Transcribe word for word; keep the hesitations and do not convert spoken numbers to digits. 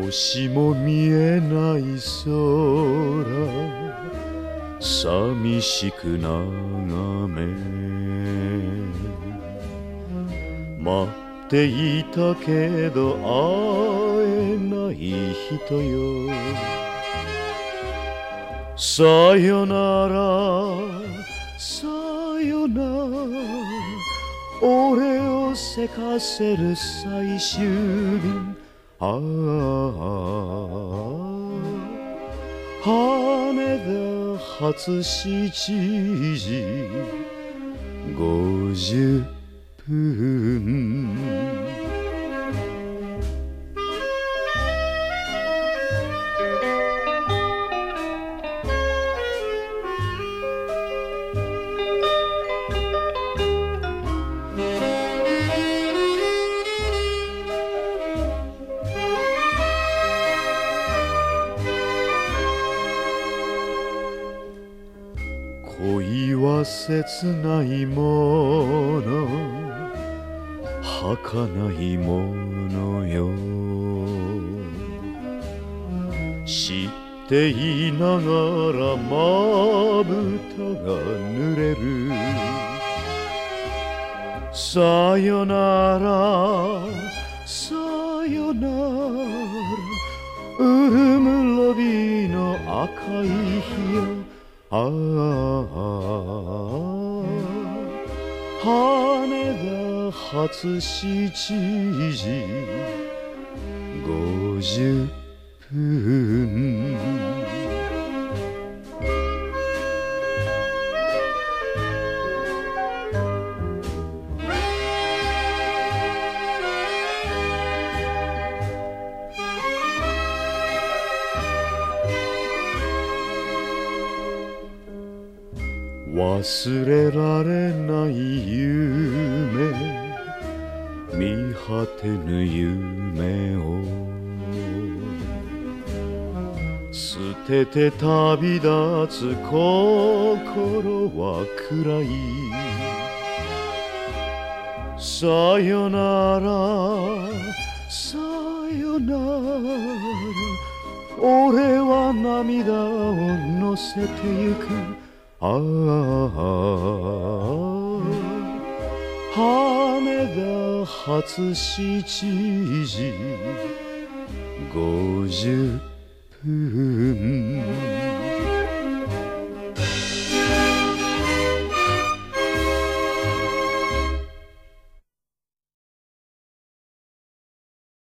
星も見えない空、寂しく眺め待っていたけど会えない人よ。さよならさよなら、俺をせかせる最終便。ああ羽田発しちじごじゅっぷん。恋は切ないもの、儚いものよ。知っていながらまぶたが濡れる。さよならさよなら、ウルムロビーの赤い日よ。ああ羽田発しちじごじゅっぷん。忘れられない夢、見果てぬ夢を捨てて旅立つ心は暗い。さよならさよなら、俺は涙を乗せてゆく。ああ羽田発しちじごじゅっぷん。